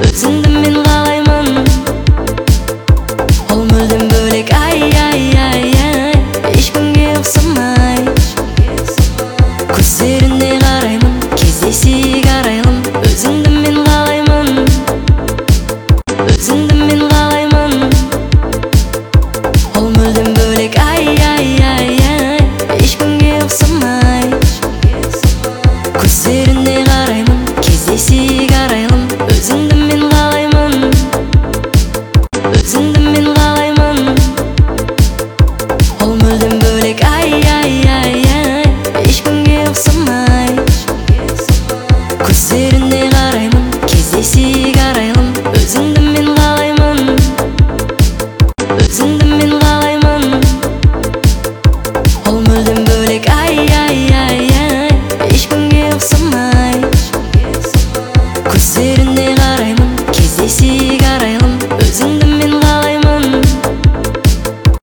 Өзіңді мен қалаймын, ол мүлдем бөлек. Ай, ешкімге ұқсамай. Көздеріне қараймын, кездесейік арайлым. Өзіңді мен қалаймын, өзіңді мен қалаймын, ол мүлдем бөлек. Ай, ешкімге ұқсамай. Көздеріне қараймын, кездесейік арайлым. Өзіңді мен қалаймын, өзіңді мен қалаймын, ол мүлдем бөлек. Ай, ешкімге ұқсамай. Көздеріне қараймын, кездесейік арайлым. Өзіңді мен қалаймын, өзіңді мен қалаймын, ол мүлдем бөлек. Ай, ешкімге ұқсамай. Көздеріне қараймын, кездесейік